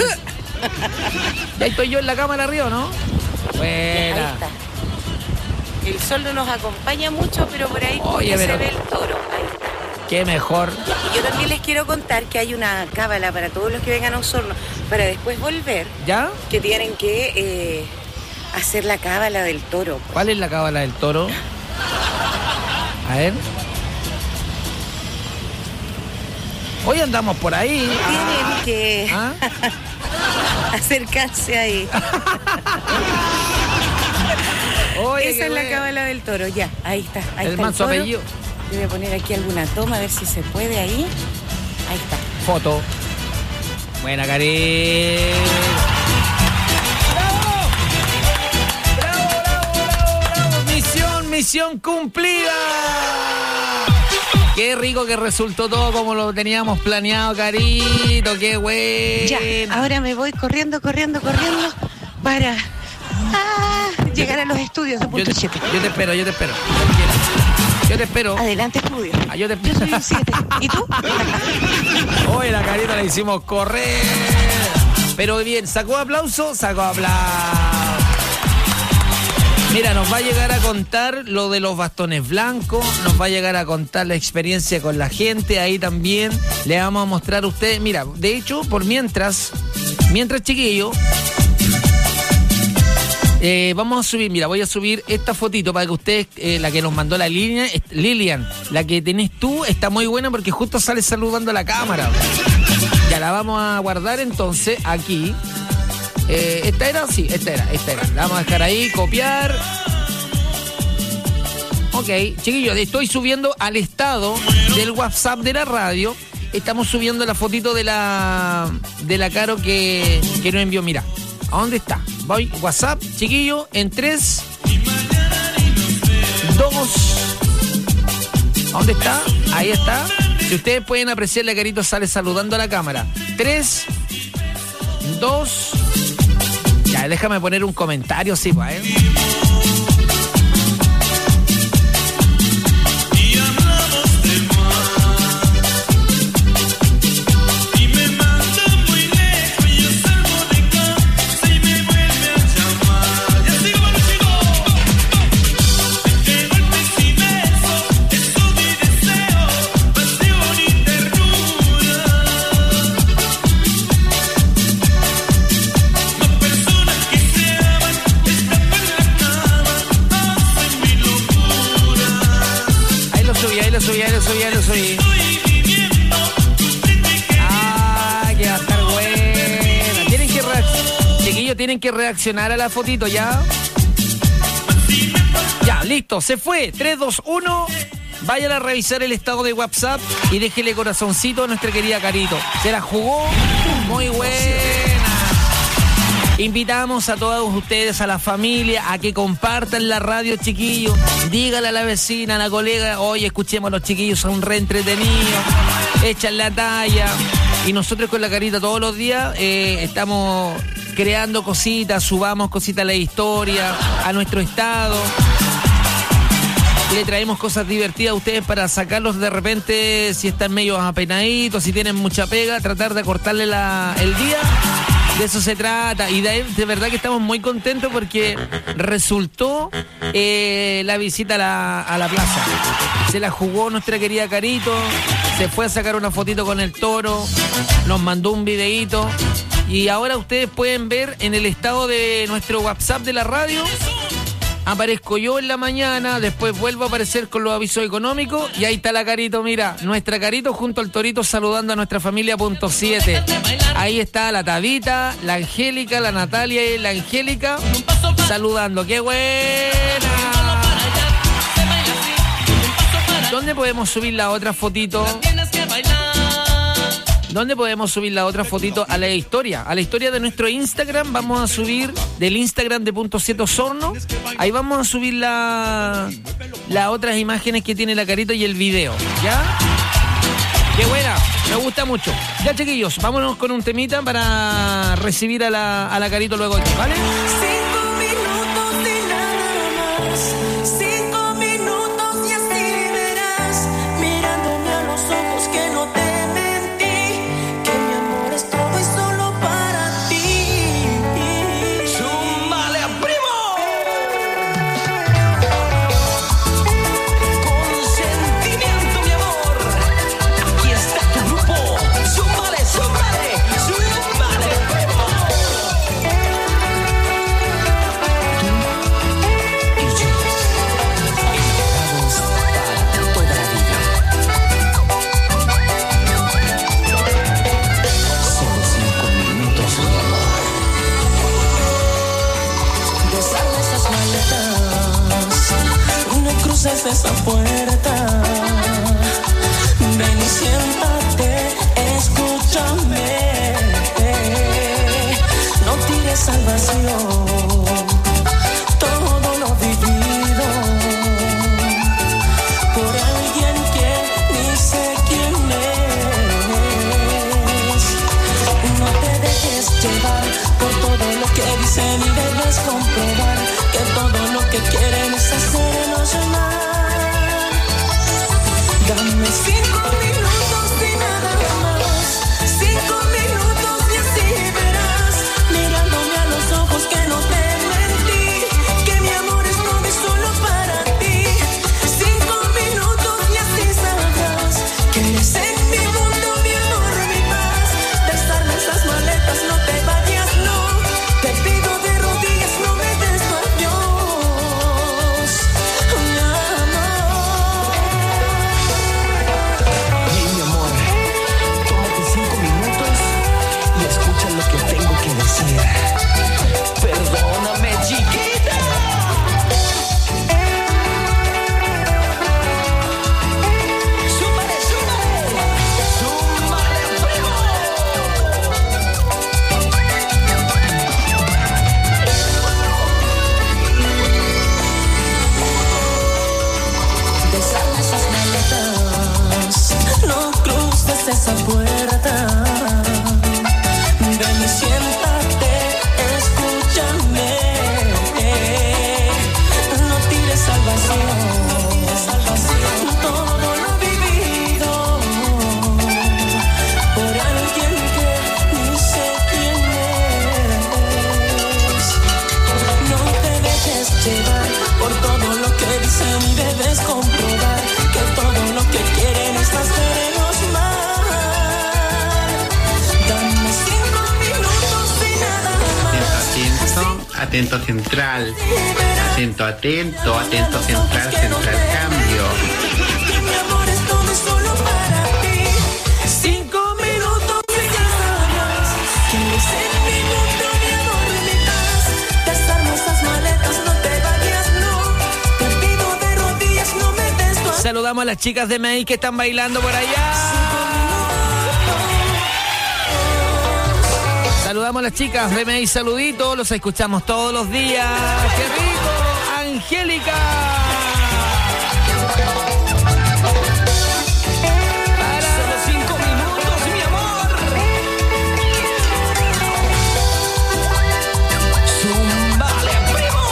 Ya estoy yo en la cámara arriba, ¿no? Buena. Ahí está. El sol no nos acompaña mucho, pero por ahí se ve el Toro. Ahí está. Qué mejor. Y yo también les quiero contar que hay una cábala para todos los que vengan a Osorno para después volver. ¿Ya? Que tienen que hacer la cábala del toro. Pues. ¿Cuál es la cábala del toro? A ver. Hoy andamos por ahí. Tienen que acercarse ahí. Oye, esa es la cábala del toro, ya, ahí está. Ahí el está manso el toro. apellido. Yo voy a poner aquí alguna toma, a ver si se puede ahí. Ahí está. Foto. Buena, Cari. ¡Bravo! Misión cumplida. Qué rico que resultó todo como lo teníamos planeado, Carito. Qué bueno. Ya, ahora me voy corriendo para llegar a los estudios de Punto 7. Yo te espero. Yo te espero. Adelante, estudio. Yo te espero. Yo soy un 7. ¿Y tú? Hoy la Carita la hicimos correr. Pero bien, ¿sacó aplauso? Sacó aplauso. Mira, nos va a llegar a contar lo de los bastones blancos, nos va a llegar a contar la experiencia con la gente, ahí también le vamos a mostrar a ustedes. Mira, de hecho, por mientras chiquillo, vamos a subir, mira, voy a subir esta fotito para que ustedes, la que nos mandó la Lilian, la que tenés tú, está muy buena porque justo sale saludando a la cámara. Ya la vamos a guardar entonces aquí. ¿Esta era? Sí, esta era. La vamos a dejar ahí, copiar. Ok, chiquillos, estoy subiendo al estado del WhatsApp de la radio. Estamos subiendo la fotito de la Caro que nos envió. Mira, ¿a dónde está? Voy, WhatsApp, chiquillo, en 3, 2. ¿A dónde está? Ahí está. Si ustedes pueden apreciar, la Carito sale saludando a la cámara. 3, 2. Ya, déjame poner un comentario, sí, pues, Lo subí. Ah, que va a estar buena. Chiquillos, tienen que reaccionar a la fotito, ¿ya? Ya, listo, se fue. 3, 2, 1. Vayan a revisar el estado de WhatsApp y déjele corazoncito a nuestra querida Carito. Se la jugó muy buena. Invitamos a todos ustedes, a la familia, a que compartan la radio, chiquillos. Dígale a la vecina, a la colega, oye, escuchemos a los chiquillos, son re entretenidos, echan la talla. Y nosotros con la Carita todos los días estamos creando cositas, subamos cositas a la historia, a nuestro estado. Le traemos cosas divertidas a ustedes para sacarlos de repente, si están medio apenaditos, si tienen mucha pega, tratar de acortarle el día. De eso se trata, y de verdad que estamos muy contentos porque resultó la visita a la plaza. Se la jugó nuestra querida Carito, se fue a sacar una fotito con el toro, nos mandó un videíto, y ahora ustedes pueden ver en el estado de nuestro WhatsApp de la radio. Aparezco yo en la mañana, después vuelvo a aparecer con los avisos económicos y ahí está la Carito, mira, nuestra Carito junto al torito saludando a nuestra familia Punto 7. Ahí está la Tabita, la Angélica, la Natalia y la Angélica saludando. ¡Qué buena! ¿Dónde podemos subir la otra fotito? ¿Dónde podemos subir la otra fotito? A la historia de nuestro Instagram. Vamos a subir del Instagram de Punto 7 Osorno. Ahí vamos a subir las otras imágenes que tiene la Carito y el video, ¿ya? ¡Qué buena! Me gusta mucho. Ya, chiquillos, vámonos con un temita para recibir a la Carito luego aquí, ¿vale? 5 minutos y nada más. 5 minutos y así verás, mirándome a los ojos que no te mentí, que mi amor es todo y solo para ti. ¡Súmale, primo! Con sentimiento, mi amor, aquí está tu grupo. ¡Súmale, súmale, súmale, primo! tienes salvación. Todo lo vivido por alguien que ni sé quién es. No te dejes llevar por todo lo que dicen y debes comprobar que todo lo que quieren es hacernos mal. Dame 5 minutos y nada más, 5 minutos y así verás, mirándome a los ojos que no te mentí, que mi amor es todo y solo para ti. 5 minutos y así sabrás que eres en mi mundo, mi amor, mi paz. Desarma esas maletas, no te vayas, no. Te pido de rodillas, no me des tu adiós, mi amor. Y mi amor, tómate 5 minutos y escucha lo que tengo que decir. Perdóname, chiquita. Súmale, súmale, súmale, primo. Desarma esas maletas, no cruces esa puerta. Ven y siéntate, escúchame. No tires salvación, todo lo vivido por alguien que ni sé quién es. No te dejes llevar por todo lo que dicen y debes comprobar que todo lo que quieren es hacernos mal. Dame 5 minutos y nada más. Atento central. Atento, atento, atento central, central cambio. Que mi amor es todo y solo para ti. 5 minutos y ya sabrás que eres en mi mundo, mi amor, mi paz. Desarma esas maletas, no te vayas, no. Te pido de rodillas, no me des tu Saludamos a las chicas de May que están bailando por allá. Saludamos a las chicas de May, saluditos, los escuchamos todos los días. ¡Qué rico! ¡Angélica! Solo 5 minutos, mi amor. Zúmbale, primo.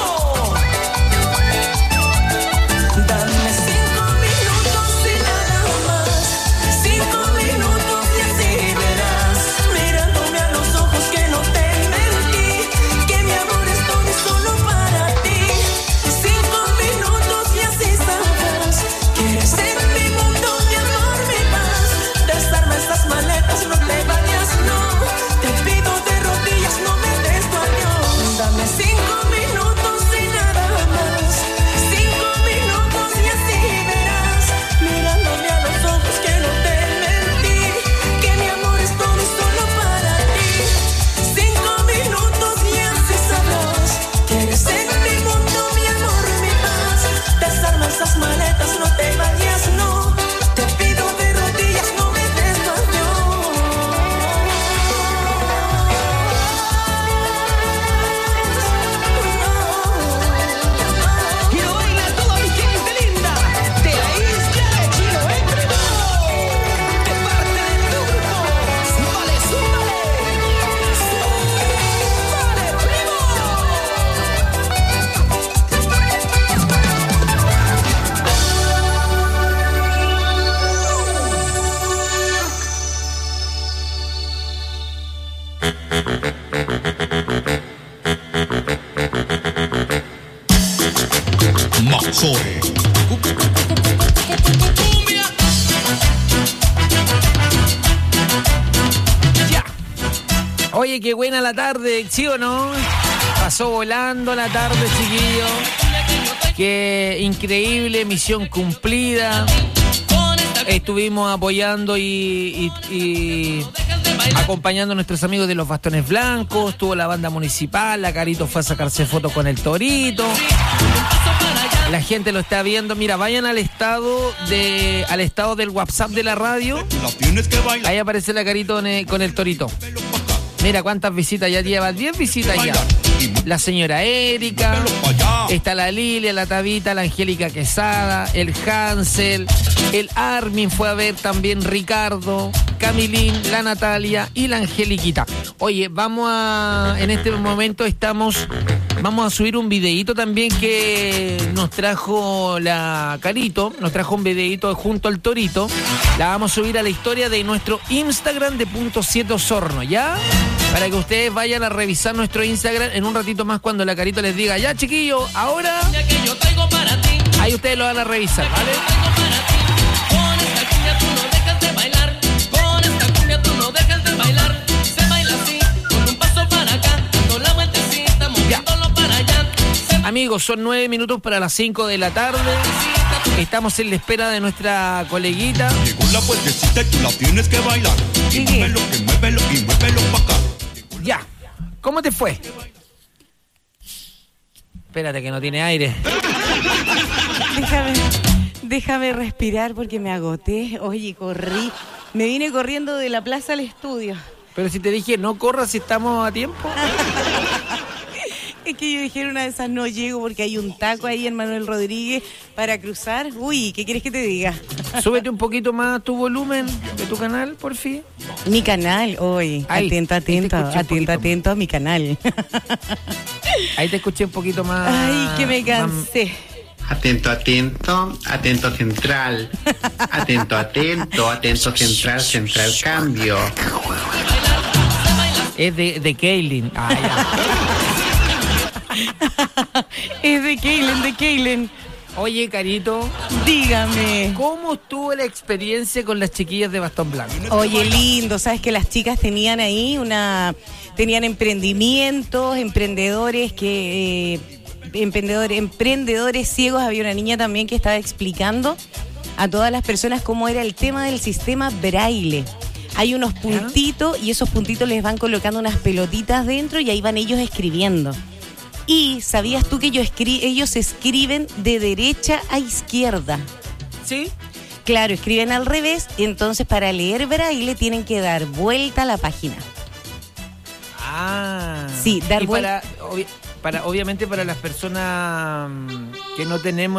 Dame 5 minutos y nada más, 5 minutos y así verás, mirándome a los ojos que no te mentí, que mi amor es todo y solo para ti. 5 minutos y así sabrás que eres en mi mundo, mi amor, mi paz. Desarma estas maletas, no te vayas, no. Te pido de rodillas, no me des tu adiós. Dame 5 minutos y nada más, 5 minutos y así verás, mirándome a los ojos que no te mentí, que mi amor es todo y solo para ti. 5 minutos y así sabrás que eres en mi mundo, mi amor, mi paz. Desarma esas maletas, no te vayas, no. Te pido de rodillas, no me des tu adiós. Y lo baila toda mi gente linda de la isla de Chiloé, primo. De parte de tu grupo. Súmale, súmale. Súmale, primo. Mazore. Oye, qué buena la tarde, ¿sí o no? Pasó volando la tarde, chiquillos. Qué increíble, misión cumplida. Estuvimos apoyando y acompañando a nuestros amigos de los Bastones Blancos. Estuvo la banda municipal, la Carito fue a sacarse fotos con el Torito. La gente lo está viendo. Mira, vayan al estado del WhatsApp de la radio. Ahí aparece la Carito con el Torito. Mira cuántas visitas ya lleva, 10 visitas ya. La señora Erika, está la Lilia, la Tabita, la Angélica Quesada, el Hansel, el Armin fue a ver también Ricardo, Camilín, la Natalia y la Angeliquita. Oye, en este momento vamos a subir un videíto también que nos trajo la Carito, nos trajo un videíto junto al Torito. La vamos a subir a la historia de nuestro Instagram de .7 Osorno, ¿ya? Para que ustedes vayan a revisar nuestro Instagram en un ratito más cuando la Carito les diga, ya chiquillo, ahora. Ahí ustedes lo van a revisar, ¿vale? Con esta cumbia tú no dejas de bailar, con esta cumbia tú no dejas de bailar. Se baila así, con un paso para acá, dando la vueltecita, moviéndolo para allá. Amigos, son 9 minutos para las 5 de la tarde. Estamos en la espera de nuestra coleguita. Llegó la vueltecita y tú la tienes que bailar. Y muévelo, que muévelo, y muévelo para acá. Ya. ¿Cómo te fue? Espérate que no tiene aire. Déjame respirar porque me agoté. Oye, corrí. Me vine corriendo de la plaza al estudio. Pero si te dije, no corras si estamos a tiempo. Es que yo dije una de esas no llego porque hay un taco ahí en Manuel Rodríguez para cruzar. Uy, ¿qué quieres que te diga? Súbete un poquito más tu volumen de tu canal, por fin. Mi canal, hoy. Atento a mi canal. Ahí te escuché un poquito más. Ay, que me cansé. Atento, atento, atento central. Atento, atento, atento central, central cambio. Es de Kaylin. Ah, ya. Es de Keilen. Oye, Carito, dígame. ¿Cómo estuvo la experiencia con las chiquillas de Bastón Blanco? Oye, lindo, sabes que las chicas tenían ahí tenían emprendimientos, emprendedores ciegos. Había una niña también que estaba explicando a todas las personas cómo era el tema del sistema braille. Hay unos puntitos y esos puntitos les van colocando unas pelotitas dentro y ahí van ellos escribiendo. Y ¿sabías tú que ellos escriben de derecha a izquierda? ¿Sí? Claro, escriben al revés, entonces para leer braille tienen que dar vuelta a la página. Ah. Sí, dar vuelta. Obviamente para las personas que no tenemos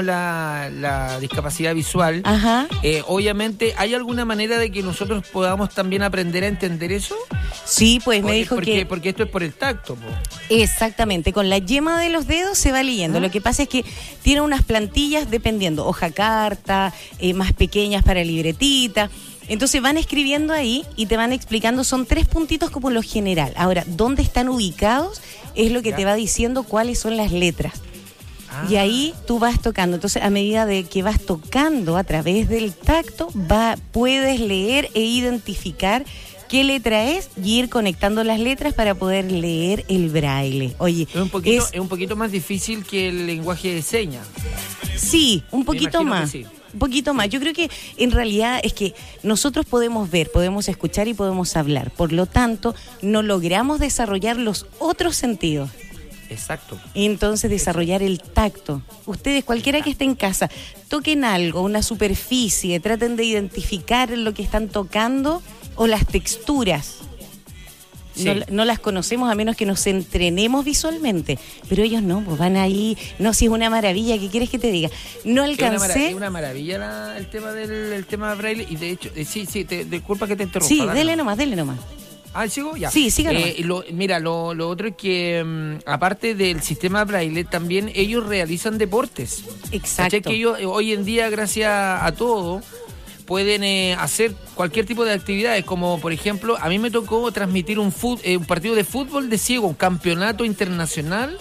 la discapacidad visual, obviamente, ¿hay alguna manera de que nosotros podamos también aprender a entender eso? Sí, pues me dijo porque esto es por el tacto, po. Exactamente, con la yema de los dedos se va leyendo. Lo que pasa es que tiene unas plantillas dependiendo, hoja carta, más pequeñas para libretita. Entonces van escribiendo ahí y te van explicando, son 3 puntitos como lo general. Ahora, ¿dónde están ubicados? Es lo que te va diciendo cuáles son las letras. Y ahí tú vas tocando. Entonces, a medida de que vas tocando a través del tacto, puedes leer e identificar qué letra es y ir conectando las letras para poder leer el braille. Oye, es un poquito más difícil que el lenguaje de señas. Sí, un poquito más. Un poquito más. Yo creo que en realidad es que nosotros podemos ver, podemos escuchar y podemos hablar. Por lo tanto, no logramos desarrollar los otros sentidos. Exacto. Entonces, desarrollar el tacto. Ustedes, cualquiera que esté en casa, toquen algo, una superficie, traten de identificar lo que están tocando o las texturas. Sí. No las conocemos a menos que nos entrenemos visualmente, pero ellos no, pues van ahí, no, si es una maravilla, ¿qué quieres que te diga? No alcancé. Es una maravilla el tema braille, y de hecho, disculpa que te interrumpa. Sí, dele nomás. Ah, ¿sigo? Ya. Sí, síganos. Lo otro es que, aparte del sistema braille, también ellos realizan deportes. Exacto. ¿Cachai? Que ellos hoy en día, gracias a todo, pueden hacer cualquier tipo de actividades, como por ejemplo, a mí me tocó transmitir un partido de fútbol de ciego, un campeonato internacional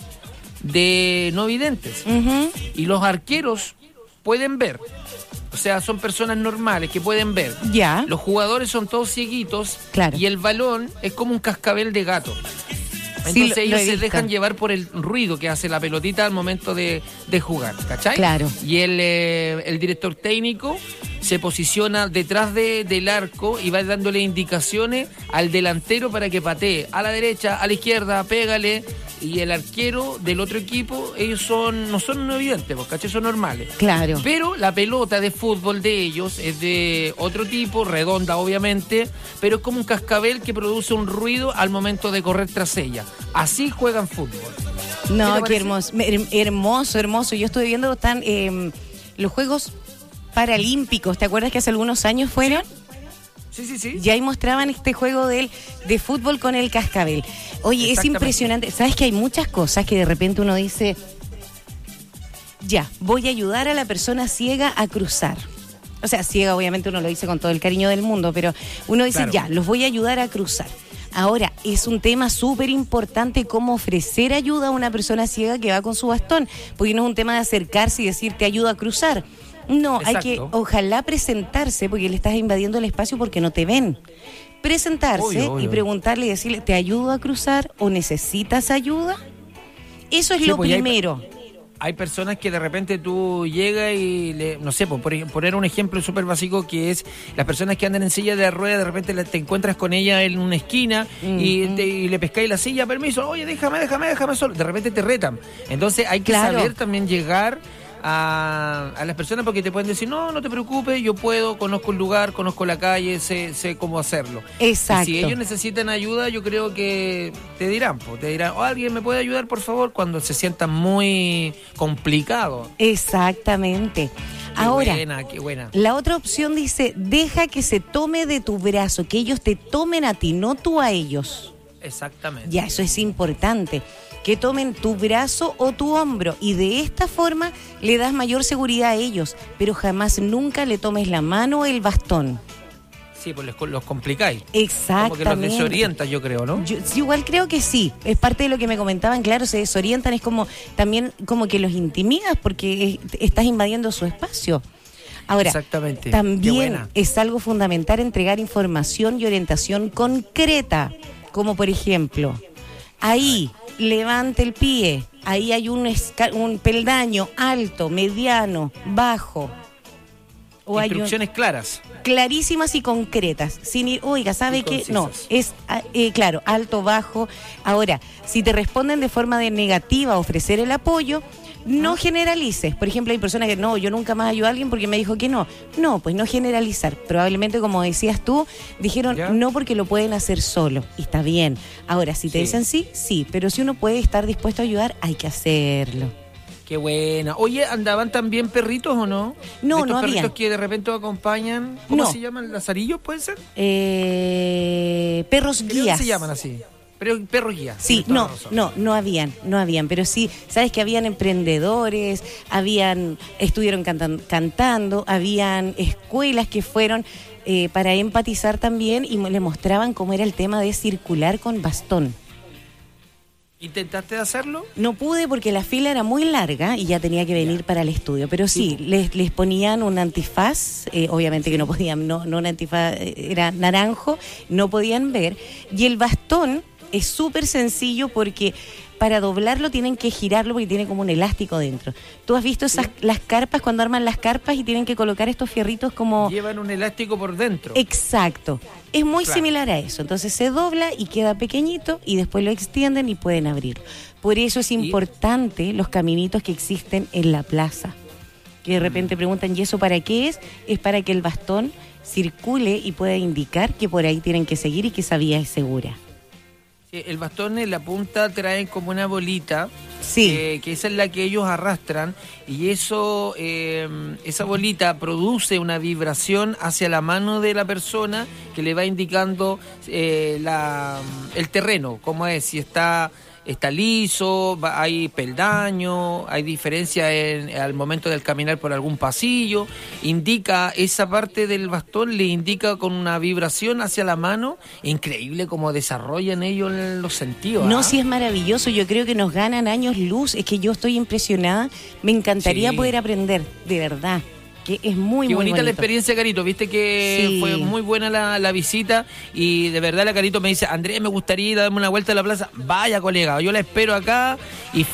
de no videntes. Y los arqueros pueden ver, o sea, son personas normales que pueden ver. Ya. Los jugadores son todos cieguitos. Claro. Y el balón es como un cascabel de gato. Entonces ellos se dejan llevar por el ruido que hace la pelotita al momento de jugar, ¿cachai? Claro. Y el director técnico se posiciona detrás del arco y va dándole indicaciones al delantero para que patee a la derecha, a la izquierda, pégale. Y el arquero del otro equipo, ellos no son evidentes, ¿cachai? Son normales. Claro. Pero la pelota de fútbol de ellos es de otro tipo, redonda obviamente, pero es como un cascabel que produce un ruido al momento de correr tras ella. Así juegan fútbol. No, qué hermoso, hermoso. Yo estuve viendo los Juegos Paralímpicos, ¿te acuerdas que hace algunos años fueron? Sí. Y ahí mostraban este juego de fútbol con el cascabel. Oye, es impresionante. ¿Sabes que hay muchas cosas que de repente uno dice, ya, voy a ayudar a la persona ciega a cruzar? O sea, ciega obviamente uno lo dice con todo el cariño del mundo, pero uno dice, ya, los voy a ayudar a cruzar. Ahora, es un tema súper importante cómo ofrecer ayuda a una persona ciega que va con su bastón, porque no es un tema de acercarse y decir, te ayudo a cruzar. No, Exacto. Hay que, ojalá presentarse, porque le estás invadiendo el espacio porque no te ven. Presentarse y preguntarle y decirle, ¿te ayudo a cruzar o necesitas ayuda? Eso es lo primero. Hay personas que de repente tú llegas y, no sé, por poner un ejemplo súper básico que es las personas que andan en silla de ruedas, de repente te encuentras con ella en una esquina y le pescáis la silla, permiso, oye, déjame solo, de repente te retan. Entonces hay que saber también llegar a las personas porque te pueden decir, no te preocupes, yo puedo, conozco el lugar, conozco la calle, sé cómo hacerlo. Exacto. Y si ellos necesitan ayuda, yo creo que te dirán, ¿alguien me puede ayudar, por favor? Cuando se sientan muy complicados. Exactamente. Ahora, qué buena. La otra opción dice, deja que se tome de tu brazo, que ellos te tomen a ti, no tú a ellos. Exactamente. Ya, eso es importante. Que tomen tu brazo o tu hombro y de esta forma le das mayor seguridad a ellos, pero jamás nunca le tomes la mano o el bastón. Sí, pues los complicáis. Exactamente. Como que los desorientas, yo creo, ¿no? Yo igual creo que sí, es parte de lo que me comentaban, claro, se desorientan, es como también como que los intimidas porque estás invadiendo su espacio. Ahora, exactamente. También es algo fundamental entregar información y orientación concreta, como por ejemplo, ahí levante el pie, ahí hay un peldaño alto, mediano, bajo. O instrucciones claras. Clarísimas y concretas. Sin ir, oiga, ¿sabe qué? No, es claro, alto, bajo. Ahora, si te responden de forma negativa a ofrecer el apoyo, no generalices. Por ejemplo, hay personas que yo nunca más ayudo a alguien porque me dijo que no. No, pues no generalizar. Probablemente, como decías tú, dijeron no porque lo pueden hacer solo. Y está bien. Ahora, si te dicen sí, pero si uno puede estar dispuesto a ayudar, hay que hacerlo. Qué buena. Oye, ¿andaban también perritos o no? No, no había. Perritos que de repente acompañan, ¿cómo se llaman? ¿Lazarillos, puede ser? Perros guías. ¿Cómo se llaman así? Perros guías. Sí, no habían, pero sí, sabes que habían emprendedores, estuvieron cantando, habían escuelas que fueron para empatizar también y le mostraban cómo era el tema de circular con bastón. ¿Intentaste hacerlo? No pude porque la fila era muy larga y ya tenía que venir para el estudio, pero sí, les ponían un antifaz, obviamente que no podían, no un antifaz, era naranjo, no podían ver, y el bastón es súper sencillo porque para doblarlo tienen que girarlo porque tiene como un elástico dentro. ¿Tú has visto las carpas, cuando arman las carpas y tienen que colocar estos fierritos como... Llevan un elástico por dentro. Exacto. Es muy similar a eso. Entonces se dobla y queda pequeñito y después lo extienden y pueden abrirlo. Por eso es importante los caminitos que existen en la plaza. Que de repente preguntan, ¿y eso para qué es? Es para que el bastón circule y pueda indicar que por ahí tienen que seguir y que esa vía es segura. El bastón en la punta traen como una bolita, que esa es la que ellos arrastran, y eso, esa bolita produce una vibración hacia la mano de la persona que le va indicando el terreno, cómo es, si está liso, hay peldaño, hay diferencia al momento del caminar por algún pasillo, indica esa parte del bastón, le indica con una vibración hacia la mano. Increíble cómo desarrollan ellos los sentidos. No, sí, es maravilloso, yo creo que nos ganan años luz, es que yo estoy impresionada, me encantaría poder aprender, de verdad. Que es muy, Qué muy bonita bonito. la experiencia, Carito. Viste que fue muy buena la visita y de verdad la Carito me dice, Andrés, me gustaría ir a darme una vuelta a la plaza. Vaya, colega, yo la espero acá